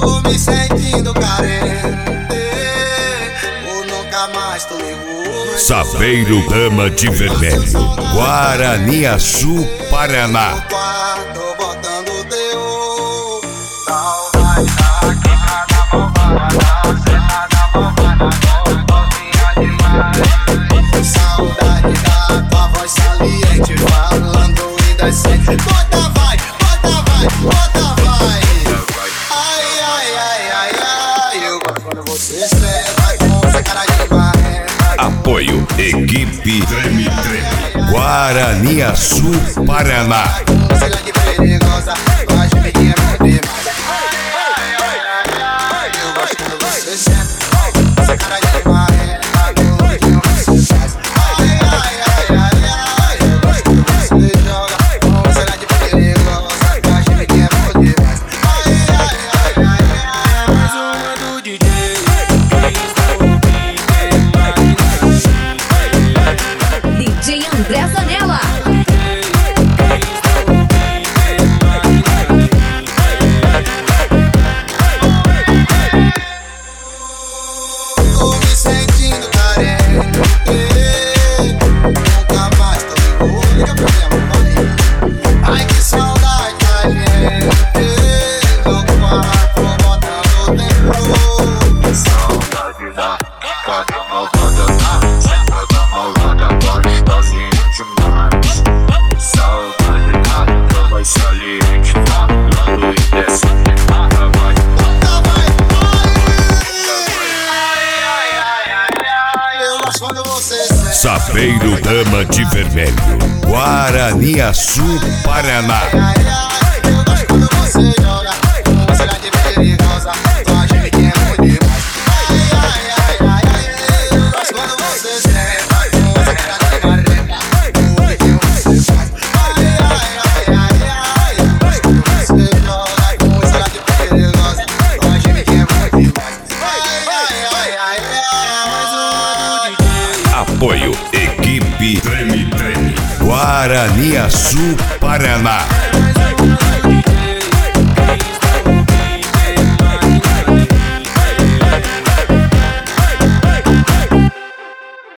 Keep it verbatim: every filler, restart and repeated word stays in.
Tô me sentindo carente, ou nunca mais tu ligou. Saveiro Dama de Vermelho, Guaraniaçu, Paraná. Tô botando teu saudade daqui cada bobada, cena da bobada, novinha demais. Saudade da tua voz saliente, falando indecente. Bota vai, bota vai, bota vai. Ai, ai, ai, ai, ai. Eu gosto quando você senta com essa cara de marreta. Apoio Equipe Treme Treme, Guaraniaçu, Paraná. Você é de perigosa, gosto de quem é muito demais. Ai, ai, ai, ai. Eu gosto quando você senta com essa cara de marreta. Eu gosto quando você faz. Ai, ai, ai, ai, ai. Eu gosto quando você joga. Você é de perigosa, gosto de quem é muito demais. Ai, ai, ai, ai, ai. Mais uma do D J. D J André Zanella. Tô me sentindo carente, nunca mais tô me vou. Liga pra minha mãe. Ai, que saudade da gente. Jogo mais, vou botando o tempo. Saudade da cada malvada, cada malvada, gostosinha demais. Saudade da tua voz saliente, falando indecente. Bota vai, bota vai, vai. Eu gosto quando você sente. Saveiro Dama de Vermelho, Guaraniaçu, Paraná. Ai, ai, eu gosto quando você joga. Você é de perigosa, tua gente é muito demais. Ai, ai, ai, ai, ai. Eu gosto quando você senta com essa cara de marreta. O que você faz? Ai, ai, ai, ai, ai. Eu gosto quando você joga. Você é de perigosa, tua gente é muito demais. Ai, ai, ai, ai, ai. Mais uma do D J. Apoio Equipe Treme Treme, Guaraniaçu, Paraná.